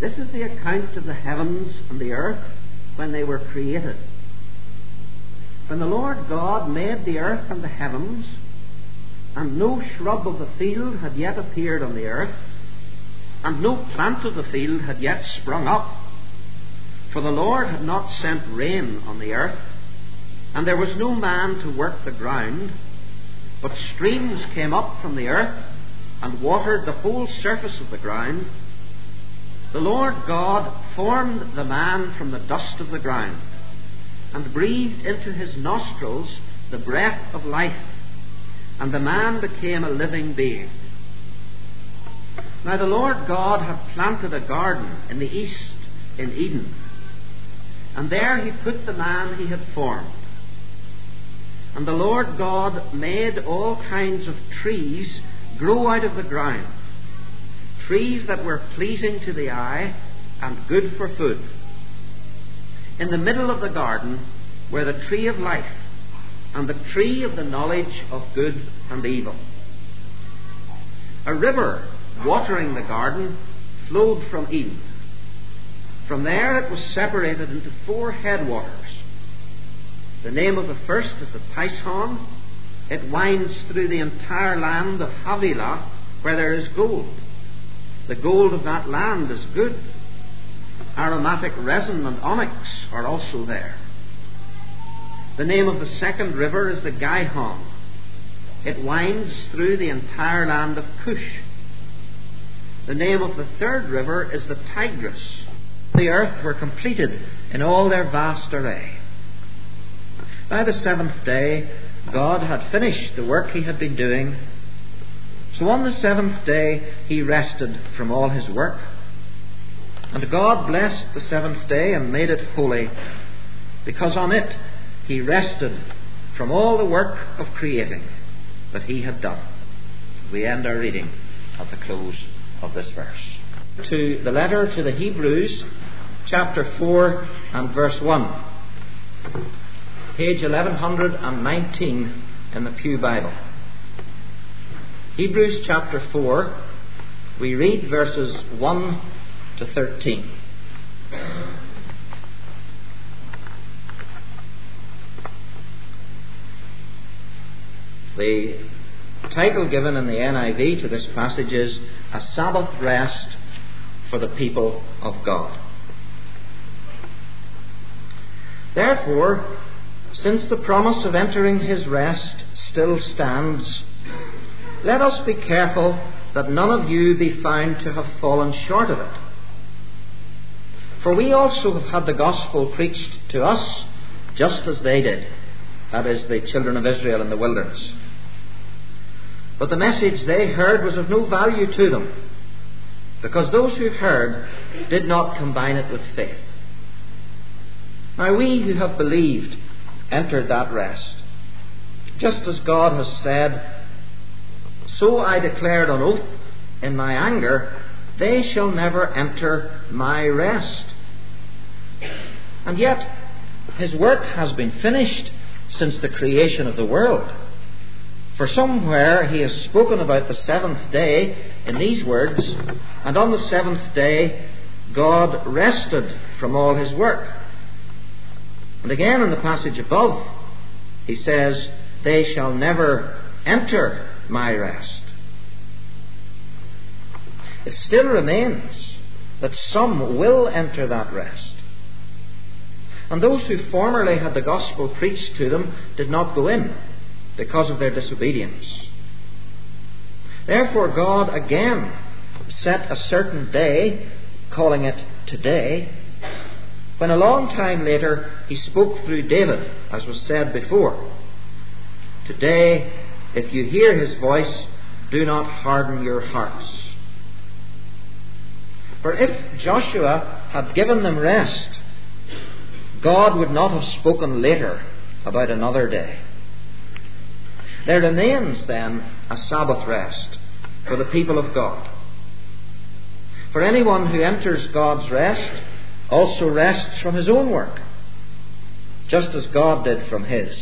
This is the account of the heavens and the earth when they were created. When the Lord God made the earth and the heavens, and no shrub of the field had yet appeared on the earth, and no plant of the field had yet sprung up, for the Lord had not sent rain on the earth, and there was no man to work the ground, but streams came up from the earth and watered the whole surface of the ground. The Lord God formed the man from the dust of the ground, and breathed into his nostrils the breath of life, and the man became a living being. Now the Lord God had planted a garden in the east in Eden, and there he put the man he had formed. And the Lord God made all kinds of trees grow out of the ground, trees that were pleasing to the eye and good for food. In the middle of the garden were the tree of life and the tree of the knowledge of good and evil. A river watering the garden flowed from Eden. From there it was separated into 4 headwaters. The name of the first is the Pison. It winds through the entire land of Havilah, where there is gold. The gold of that land is good. Aromatic resin and onyx are also there. The name of the second river is the Gihon. It winds through the entire land of Cush. The name of the third river is the Tigris. The earth were completed in all their vast array. By the 7th day, God had finished the work he had been doing. So on the 7th day, he rested from all his work. And God blessed the 7th day and made it holy, because on it he rested from all the work of creating that he had done. We end our reading at the close of this verse. To the letter to the Hebrews, chapter 4 and verse 1. Page 1119 in the Pew Bible. Hebrews chapter 4, we read verses 1 to 13. The title given in the NIV to this passage is A Sabbath Rest for the People of God. Therefore, since the promise of entering his rest still stands, let us be careful that none of you be found to have fallen short of it. For we also have had the gospel preached to us just as they did, that is, the children of Israel in the wilderness. But the message they heard was of no value to them, because those who heard did not combine it with faith. Now we who have believed entered that rest. Just as God has said, so I declared on oath in my anger, they shall never enter my rest. And yet his work has been finished since the creation of the world. For somewhere he has spoken about the 7th day in these words, and on the 7th day God rested from all his work. And again in the passage above, he says, they shall never enter my rest. It still remains that some will enter that rest. And those who formerly had the gospel preached to them did not go in because of their disobedience. Therefore God again set a certain day, calling it today, when a long time later he spoke through David, as was said before. Today, if you hear his voice, do not harden your hearts. For if Joshua had given them rest, God would not have spoken later about another day. There remains then a Sabbath rest for the people of God. For anyone who enters God's rest also rests from his own work, just as God did from his.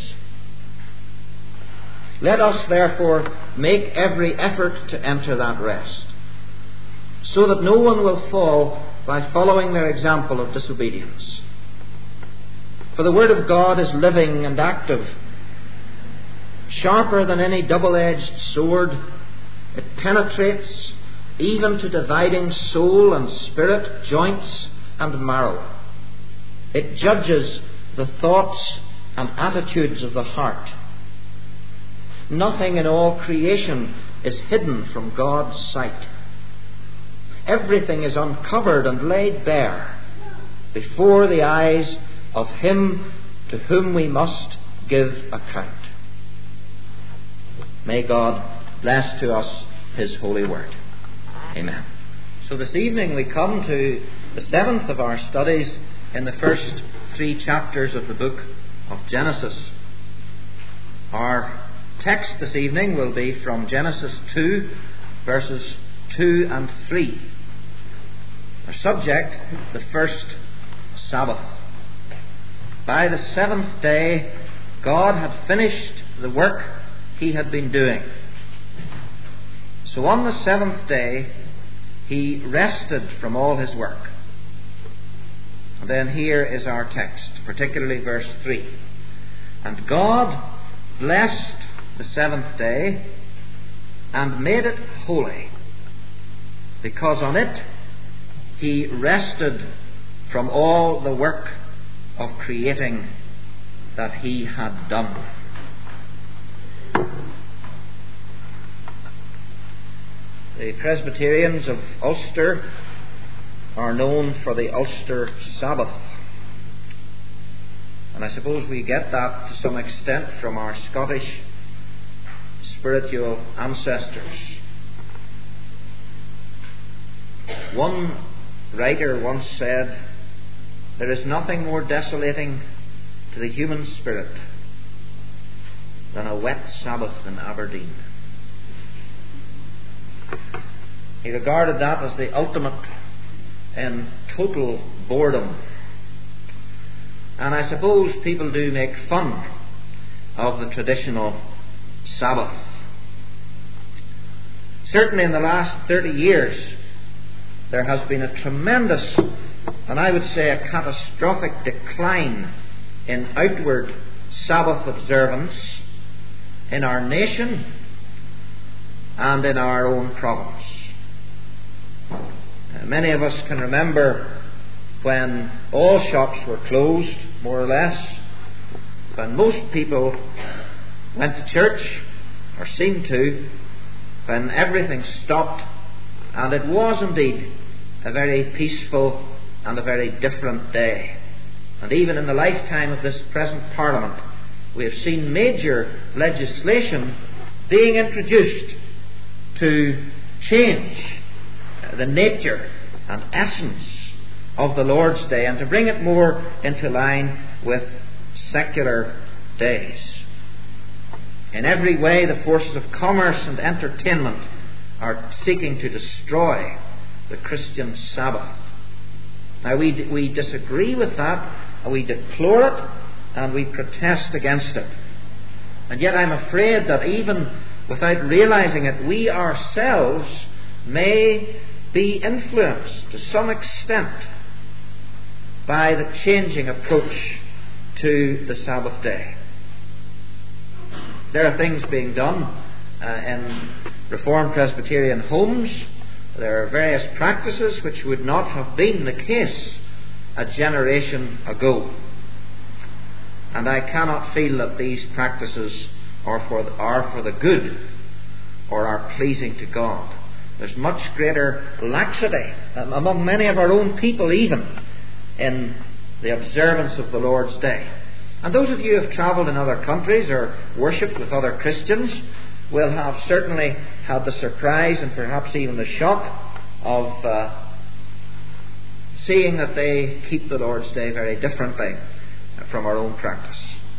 Let us therefore make every effort to enter that rest, so that no one will fall by following their example of disobedience. For the Word of God is living and active, sharper than any double-edged sword. It penetrates even to dividing soul and spirit, joints and marrow. It judges the thoughts and attitudes of the heart. Nothing in all creation is hidden from God's sight. Everything is uncovered and laid bare before the eyes of Him to whom we must give account. May God bless to us His holy word. Amen. So this evening we come to the seventh of our studies in the first 3 chapters of the book of Genesis. Our text this evening will be from Genesis 2, verses 2 and 3. Our subject, the first Sabbath. By the 7th day, God had finished the work He had been doing. So on the 7th day, He rested from all His work. And then here is our text, particularly verse 3. And God blessed the 7th day and made it holy, because on it He rested from all the work of creating that He had done. The Presbyterians of Ulster are known for the Ulster Sabbath. And I suppose we get that to some extent from our Scottish spiritual ancestors. One writer once said, "There is nothing more desolating to the human spirit than a wet Sabbath in Aberdeen." He regarded that as the ultimate in total boredom. And I suppose people do make fun of the traditional Sabbath. Certainly in the last 30 years, there has been a tremendous, and I would say a catastrophic decline in outward Sabbath observance in our nation and in our own province. Many of us can remember when all shops were closed, more or less, when most people went to church, or seemed to, when everything stopped, and it was indeed a very peaceful and a very different day. And even in the lifetime of this present Parliament, we have seen major legislation being introduced to change the nature and essence of the Lord's Day and to bring it more into line with secular days. In every way, the forces of commerce and entertainment are seeking to destroy the Christian Sabbath. Now, we disagree with that, and we deplore it, and we protest against it. And yet I'm afraid that even without realizing it, we ourselves may be influenced to some extent by the changing approach to the Sabbath day. There are things being done in Reformed Presbyterian homes. There are various practices which would not have been the case a generation ago. And I cannot feel that these practices are for the good or are pleasing to God. There's much greater laxity among many of our own people even in the observance of the Lord's Day. And those of you who have travelled in other countries or worshipped with other Christians will have certainly had the surprise and perhaps even the shock of seeing that they keep the Lord's Day very differently from our own practice.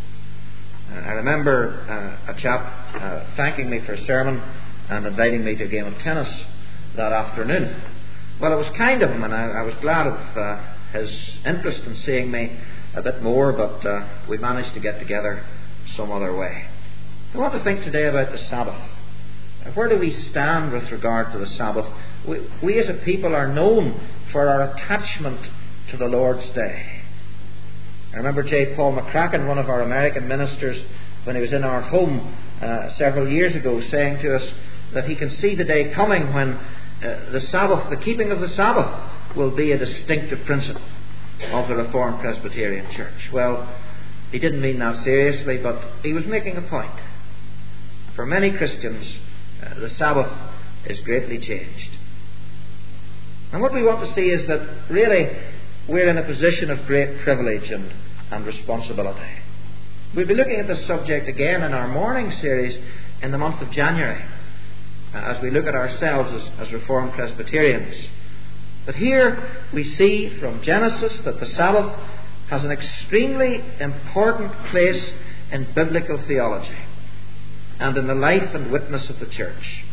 I remember a chap thanking me for a sermon and inviting me to a game of tennis that afternoon. Well, it was kind of him, and I was glad of his interest in seeing me a bit more, but we managed to get together some other way. I want to think today about the Sabbath. Where do we stand with regard to the Sabbath We as a people are known for our attachment to the Lord's Day. I remember J. Paul McCracken, one of our American ministers, when he was in our home several years ago, saying to us that he can see the day coming when the Sabbath, the keeping of the Sabbath, will be a distinctive principle of the Reformed Presbyterian Church. Well, he didn't mean that seriously, but he was making a point. For many Christians, the Sabbath is greatly changed. And what we want to see is that really we're in a position of great privilege and responsibility. We'll be looking at this subject again in our morning series in the month of January, as we look at ourselves as Reformed Presbyterians. But here we see from Genesis that the Sabbath has an extremely important place in biblical theology and in the life and witness of the church.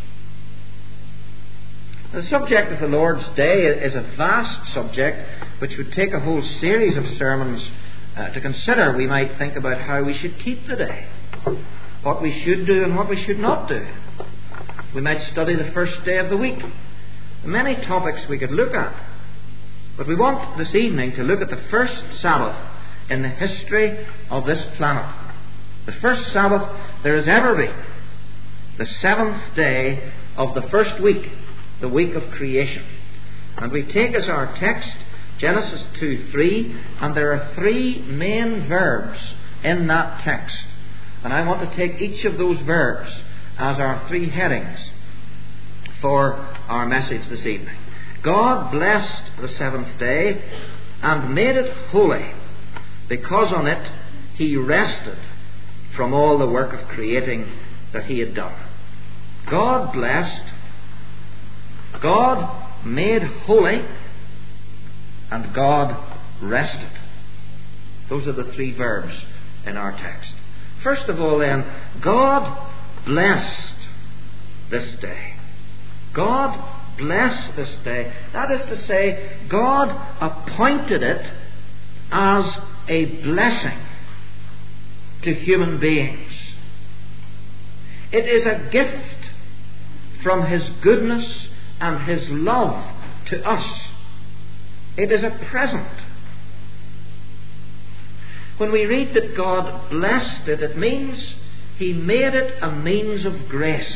The subject of the Lord's Day is a vast subject which would take a whole series of sermons to consider. We might think about how we should keep the day, what we should do and what we should not do. We might study the first day of the week. Many topics we could look at. But we want this evening to look at the first Sabbath in the history of this planet. The first Sabbath there has ever been. The seventh day of the first week, the week of creation. And we take as our text Genesis 2:3, and there are three main verbs in that text. And I want to take each of those verbs as our three headings for our message this evening. God blessed the seventh day and made it holy, because on it He rested from all the work of creating that He had done. God blessed, God made holy, and God rested. Those are the three verbs in our text. First of all then, God blessed this day. God blessed this day. That is to say, God appointed it as a blessing to human beings. It is a gift from His goodness and His love to us. It is a present. When we read that God blessed it, it means He made it a means of grace.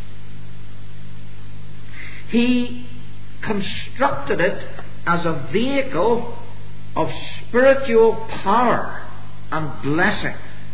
He constructed it as a vehicle of spiritual power and blessing.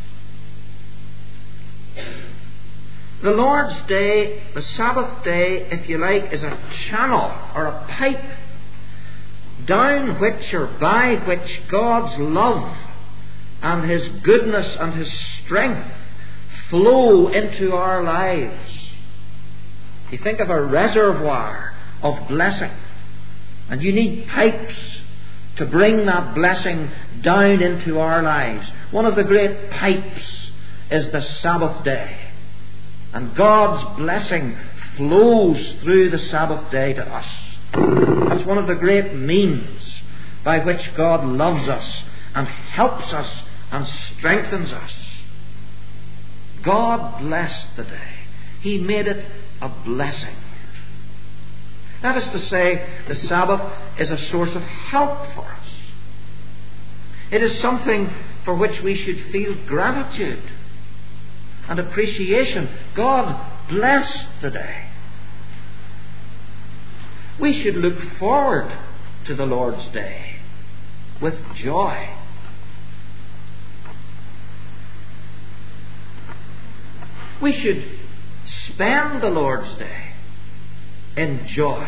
The Lord's Day, the Sabbath day, if you like, is a channel or a pipe down which or by which God's love and His goodness and His strength flow into our lives. You think of a reservoir of blessing, and you need pipes to bring that blessing down into our lives. One of the great pipes is the Sabbath day. And God's blessing flows through the Sabbath day to us. That's one of the great means by which God loves us and helps us and strengthens us. God blessed the day. He made it a blessing. That is to say, the Sabbath is a source of help for us. It is something for which we should feel gratitude and appreciation. God blessed the day. We should look forward to the Lord's Day with joy. We should spend the Lord's Day in joy.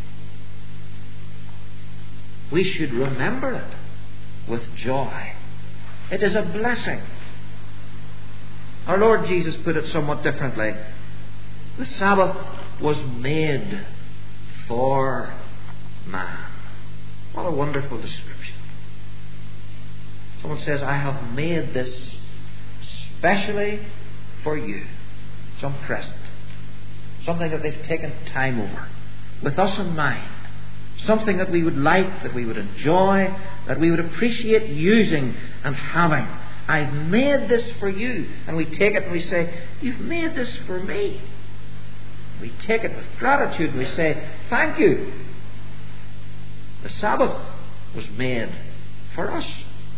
We should remember it with joy. It is a blessing. Our Lord Jesus put it somewhat differently. The Sabbath was made for man. What a wonderful description. Someone says, I have made this specially for you. Some present. Something that they've taken time over. With us in mind. Something that we would like, that we would enjoy, that we would appreciate using and having. I've made this for you. And we take it and we say, you've made this for me. We take it with gratitude and we say, thank you. The Sabbath was made for us.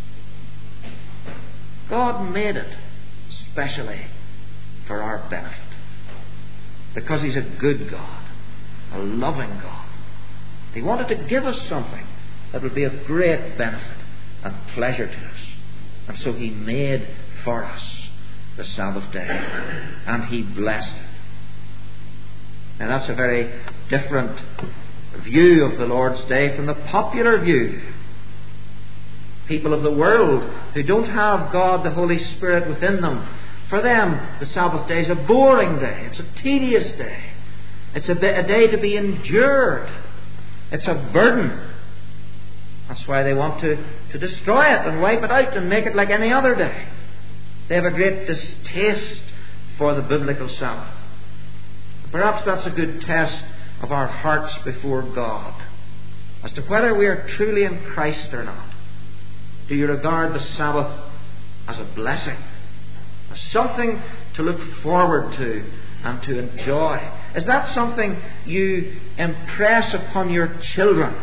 God made it especially for our benefit. Because He's a good God, a loving God. He wanted to give us something that would be of great benefit and pleasure to us. And so He made for us the Sabbath day. And He blessed it. And that's a very different view of the Lord's Day from the popular view. People of the world who don't have God, the Holy Spirit, within them, for them the Sabbath day is a boring day. It's a tedious day. It's a day to be endured. It's a burden. That's why they want to destroy it and wipe it out and make it like any other day. They have a great distaste for the biblical Sabbath. Perhaps that's a good test of our hearts before God as to whether we are truly in Christ or not. Do you regard the Sabbath as a blessing, as something to look forward to and to enjoy? Is that something you impress upon your children?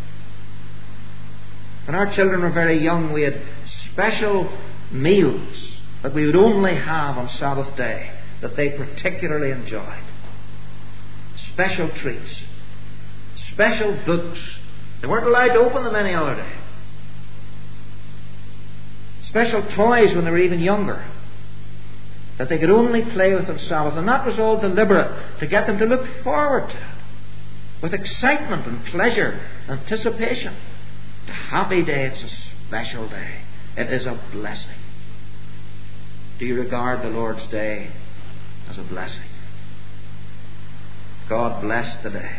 When our children were very young, we had special meals that we would only have on Sabbath day that they particularly enjoyed. Special treats, special books. They weren't allowed to open them any other day. Special toys when they were even younger that they could only play with on Sabbath. And that was all deliberate to get them to look forward to it with excitement and pleasure, anticipation. It's a happy day. It's a special day. It is a blessing. Do you regard the Lord's Day as a blessing? God blessed the day.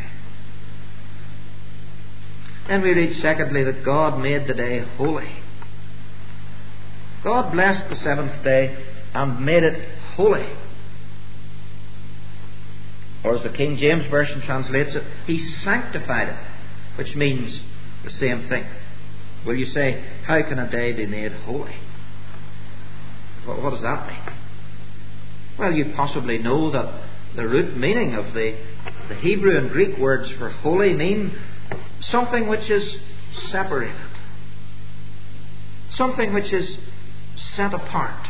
Then we read secondly that God made the day holy. God blessed the seventh day and made it holy. Or as the King James Version translates it, He sanctified it, which means the same thing. Will you say, how can a day be made holy? What does that mean? Well, you possibly know that the root meaning of the Hebrew and Greek words for holy mean something which is separated. Something which is set apart.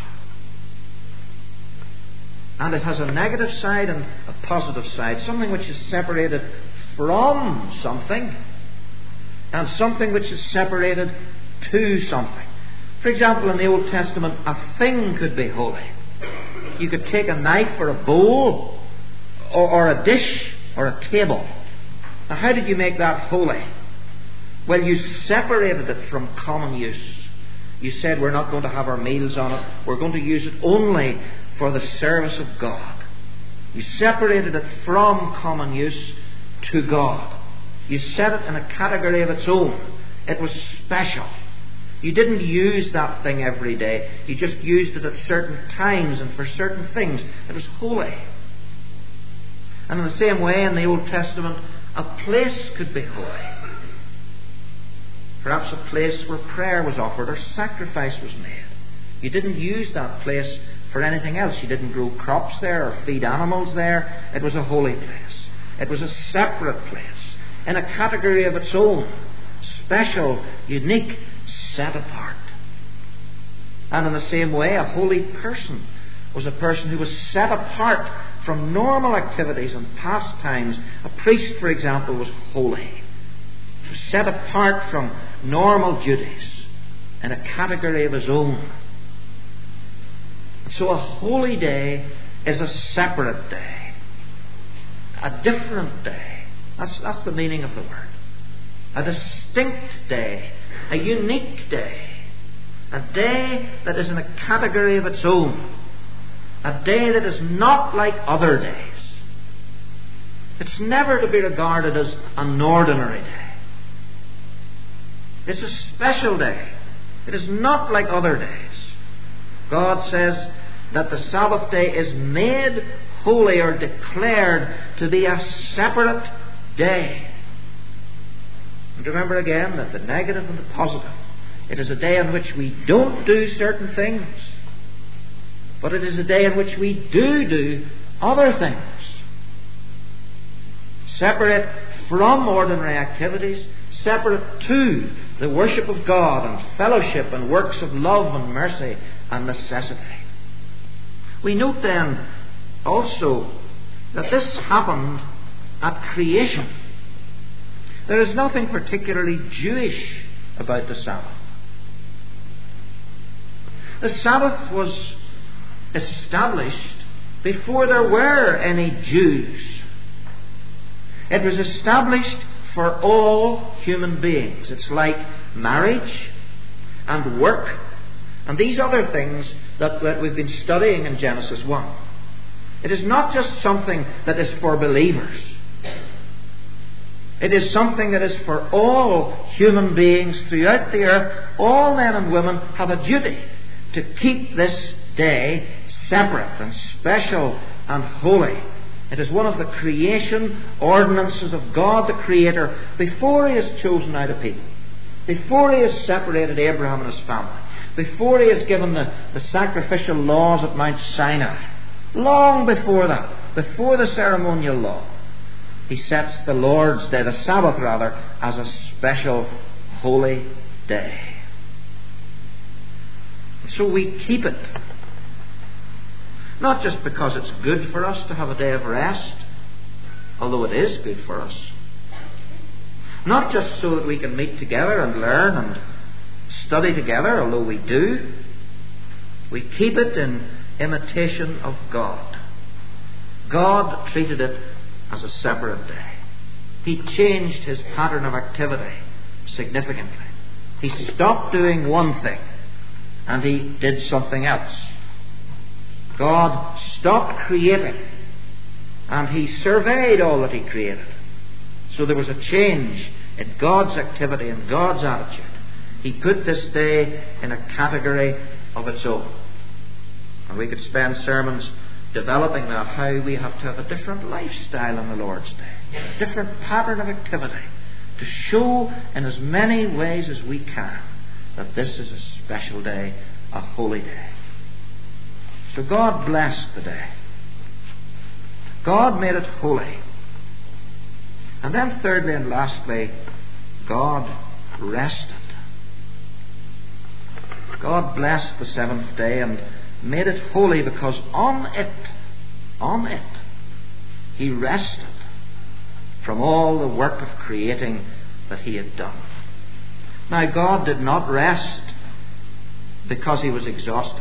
And it has a negative side and a positive side. Something which is separated from something, and something which is separated to something. For example, in the Old Testament, a thing could be holy. You could take a knife or a bowl or a dish or a table. Now, how did you make that holy? Well, you separated it from common use. You said, we're not going to have our meals on it. We're going to use it only for the service of God. You separated it from common use to God. You set it in a category of its own. It was special. You didn't use that thing every day. You just used it at certain times and for certain things. It was holy. And in the same way, in the Old Testament, a place could be holy. Perhaps a place where prayer was offered or sacrifice was made. You didn't use that place for anything else. You didn't grow crops there or feed animals there. It was a holy place. It was a separate place in a category of its own. Special, unique, set apart. And in the same way, a holy person was a person who was set apart from normal activities and pastimes. A priest, for example, was holy. He was set apart from normal duties in a category of his own. So a holy day is a separate day, a different day. That's the meaning of the word. A distinct day, a unique day, a day that is in a category of its own, a day that is not like other days. It's never to be regarded as an ordinary day. It's a special day. It is not like other days. God says that the Sabbath day is made holy or declared to be a separate day. And remember again that the negative and the positive. It is a day on which we don't do certain things, but it is a day in which we do other things. separate from ordinary activities, separate to the worship of God and fellowship and works of love and mercy and necessity. We note then also that this happened at creation. There is nothing particularly Jewish about the Sabbath. The Sabbath was established before there were any Jews. It was established for all human beings. It's like marriage and work and these other things that we've been studying in Genesis 1. It is not just something that is for believers. It is something that is for all human beings throughout the earth. All men and women have a duty to keep this day separate and special and holy. It is one of the creation ordinances of God the Creator before He has chosen out a people, before He has separated Abraham and his family, before He has given the sacrificial laws at Mount Sinai. Long before that, before the ceremonial law, He sets the Lord's Day, the Sabbath rather, as a special holy day. So we keep it. Not just because it's good for us to have a day of rest, although it is good for us. Not just so that we can meet together and learn and study together, although we do. We keep it in imitation of God. God treated it as a separate day. He changed His pattern of activity significantly. He stopped doing one thing and He did something else. God stopped creating and He surveyed all that He created. So there was a change in God's activity and God's attitude. He put this day in a category of its own. And we could spend sermons developing that, how we have to have a different lifestyle on the Lord's Day, a different pattern of activity, to show in as many ways as we can that this is a special day, a holy day. So God blessed the day. God made it holy. And then thirdly and lastly, God rested. God blessed the seventh day and made it holy because on it, He rested from all the work of creating that He had done. Now, God did not rest because He was exhausted.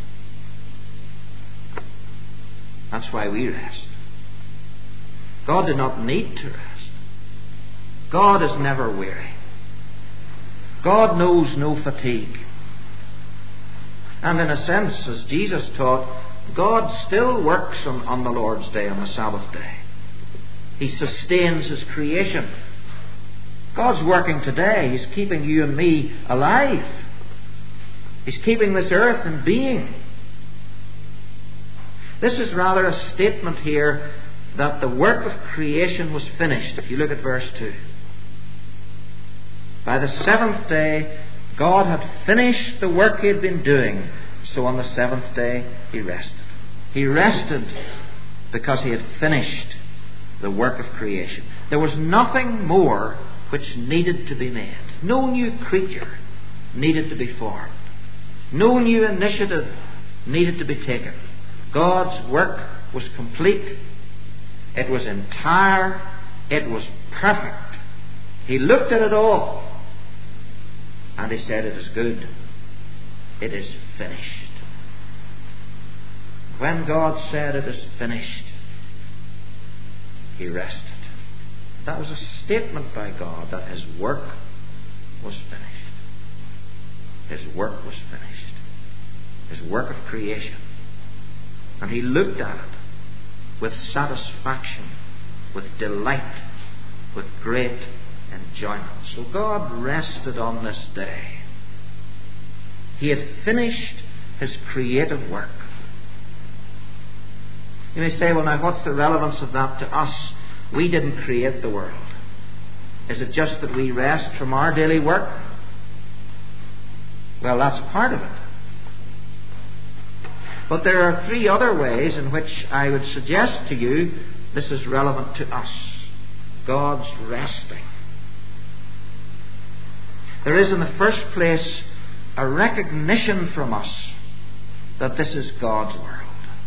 That's why we rest. God did not need to rest. God is never weary. God knows no fatigue. And in a sense, as Jesus taught, God still works on the Lord's Day, on the Sabbath day. He sustains His creation. God's working today. He's keeping you and me alive. He's keeping this earth in being. This is rather a statement here that the work of creation was finished, if you look at verse 2. By the seventh day, God had finished the work He had been doing, so on the seventh day He rested. He rested because He had finished the work of creation. There was nothing more which needed to be made. No new creature needed to be formed. No new initiative needed to be taken. God's work was complete. It was entire. It was perfect. He looked at it all and He said, "It is good. It is finished." When God said it is finished, He rested. That was a statement by God that His work was finished. His work was finished. His work of creation. And He looked at it with satisfaction, with delight, with great enjoyment. So God rested on this day. He had finished His creative work. You may say, well, now what's the relevance of that to us? We didn't create the world. Is it just that we rest from our daily work? Well, that's part of it. But there are three other ways in which I would suggest to you this is relevant to us. God's resting. There is, in the first place, a recognition from us that this is God's world,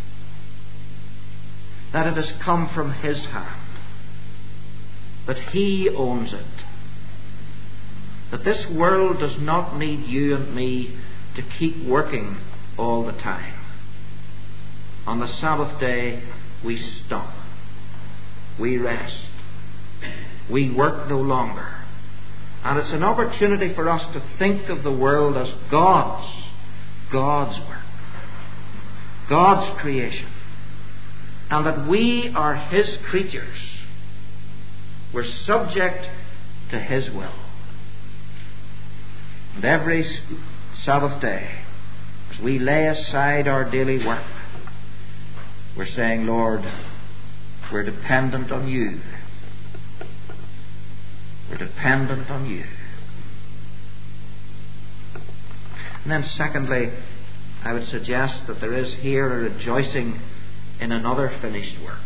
that it has come from His hand, that He owns it, that this world does not need you and me to keep working all the time. On the Sabbath day, we stop. We rest. We work no longer. And it's an opportunity for us to think of the world as God's work, God's creation, and that we are His creatures. We're subject to His will. And every Sabbath day, as we lay aside our daily work, we're saying, Lord, we're dependent on You. We're dependent on You. And then secondly, I would suggest that there is here a rejoicing in another finished work.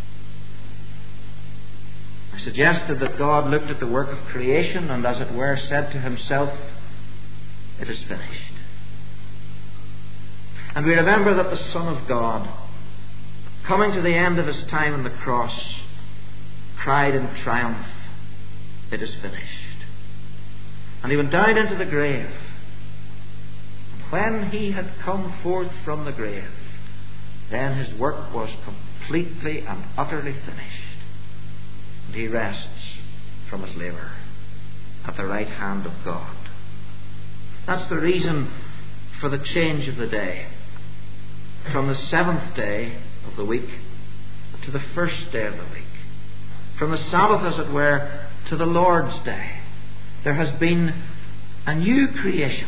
I suggested that God looked at the work of creation and, as it were, said to Himself, it is finished. And we remember that the Son of God, coming to the end of His time on the cross, cried in triumph, it is finished. And He went down into the grave. And when He had come forth from the grave, then His work was completely and utterly finished. And He rests from His labour at the right hand of God. That's the reason for the change of the day, from the seventh day of the week to the first day of the week, from the Sabbath, as it were, to the Lord's Day. There has been a new creation.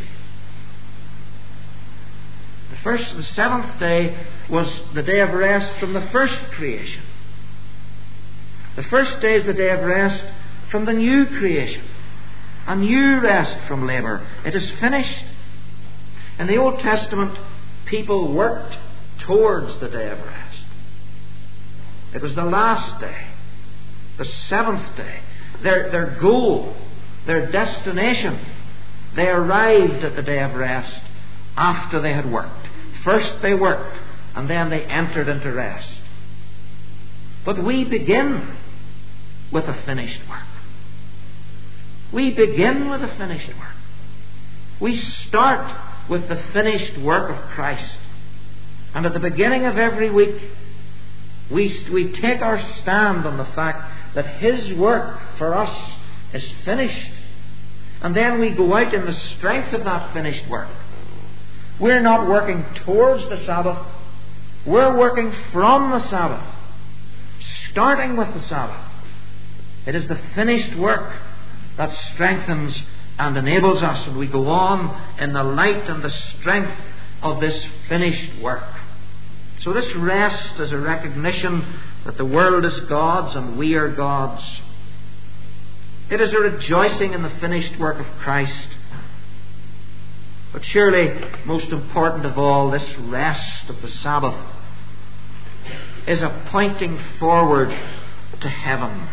The seventh day was the day of rest from the first creation. The first day is the day of rest from the new creation. A new rest from labour. It is finished. In the Old Testament, people worked towards the day of rest. It was the last day, the seventh day. Their goal, their destination. They arrived at the day of rest after they had worked. First they worked, and then they entered into rest. But we begin with a finished work. We begin with a finished work. We start with the finished work of Christ. And at the beginning of every week, we take our stand on the fact that His work for us is finished. And then we go out in the strength of that finished work. We're not working towards the Sabbath. We're working from the Sabbath, starting with the Sabbath. It is the finished work that strengthens and enables us, and we go on in the light and the strength of this finished work. So this rest is a recognition that the world is God's and we are God's. It is a rejoicing in the finished work of Christ. But surely, most important of all, this rest of the Sabbath is a pointing forward to heaven,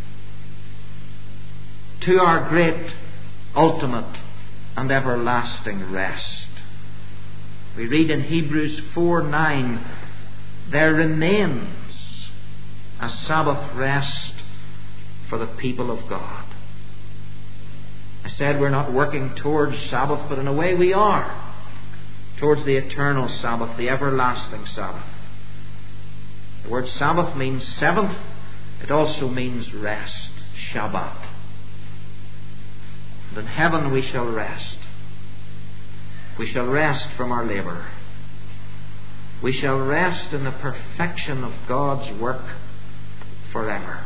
to our great, ultimate and everlasting rest. We read in Hebrews 4:9, there remains a Sabbath rest for the people of God. I said we're not working towards Sabbath, but in a way we are, towards the eternal Sabbath, the everlasting Sabbath. The word Sabbath means seventh. It also means rest, Shabbat. And in heaven we shall rest. We shall rest from our labour. We shall rest in the perfection of God's work forever.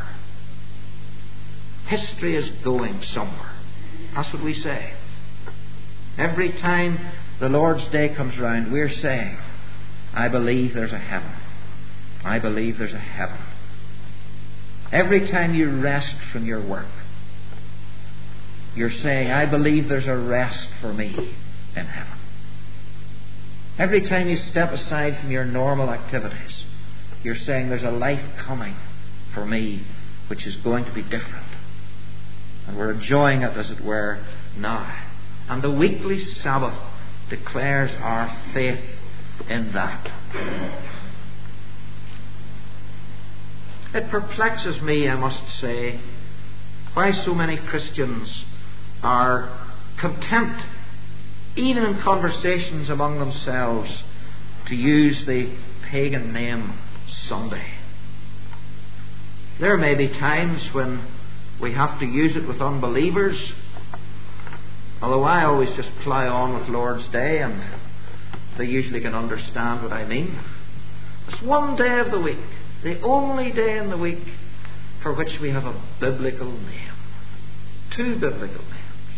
History is going somewhere. That's what we say. Every time the Lord's Day comes round, we're saying, I believe there's a heaven. I believe there's a heaven. Every time you rest from your work, you're saying, I believe there's a rest for me in heaven. Every time you step aside from your normal activities, you're saying there's a life coming for me which is going to be different. And we're enjoying it, as it were, now. And the weekly Sabbath declares our faith in that. It perplexes me, I must say, why so many Christians are content, even in conversations among themselves, to use the pagan name Sunday. There may be times when we have to use it with unbelievers, although I always just plough on with Lord's Day, and they usually can understand what I mean. It's one day of the week, the only day in the week for which we have a biblical name. Two biblical names.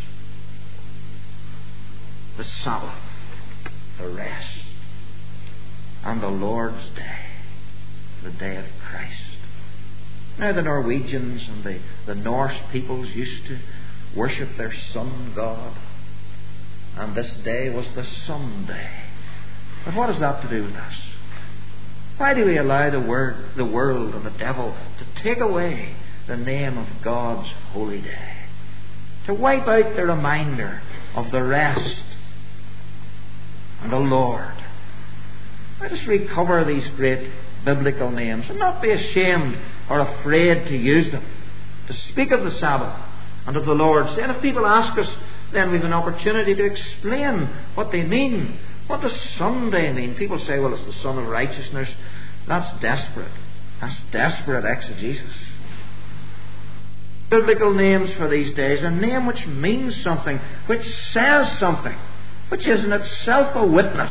The Sabbath, the rest, and the Lord's Day, the day of Christ. Now the Norwegians and the Norse peoples used to worship their sun god, and this day was the Sunday. But what has that to do with us? Why do we allow the world and the devil to take away the name of God's holy day? To wipe out the reminder of the rest and the Lord. Let us recover these great biblical names and not be ashamed or afraid to use them. To speak of the Sabbath and of the Lord's Day. And if people ask us, then we have an opportunity to explain what they mean. What does Sunday mean? People say, well, it's the Son of Righteousness. That's desperate. That's desperate exegesis. Biblical names for these days, a name which means something, which says something, which is in itself a witness.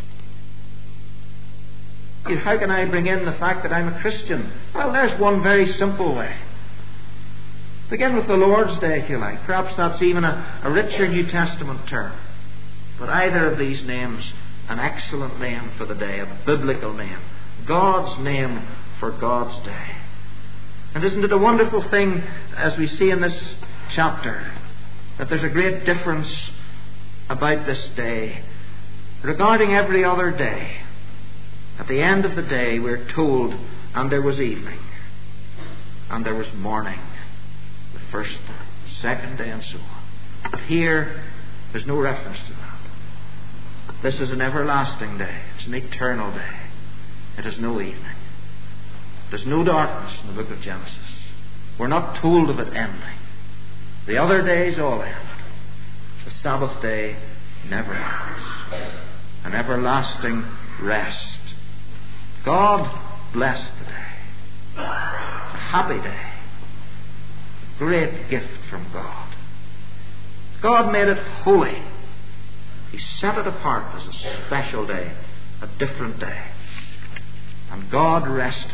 How can I bring in the fact that I'm a Christian? Well, there's one very simple way. Begin with the Lord's Day, if you like. Perhaps that's even a richer New Testament term. But either of these names, an excellent name for the day, a biblical name. God's name for God's day. And isn't it a wonderful thing, as we see in this chapter, that there's a great difference about this day regarding every other day. At the end of the day, we're told, and there was evening, and there was morning, the first, the second day, and so on. But here, there's no reference to that. This is an everlasting day. It's an eternal day. It is no evening. There's no darkness in the book of Genesis. We're not told of it ending. The other days all end. The Sabbath day never ends. An everlasting rest. God bless the day. A happy day. A great gift from God. God made it holy. He set it apart as a special day, a different day. And God rested.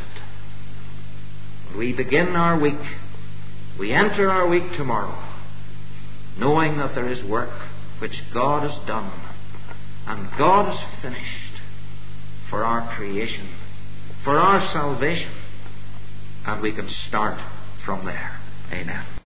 We begin our week, we enter our week tomorrow, knowing that there is work which God has done and God has finished for our creation, for our salvation, and we can start from there. Amen.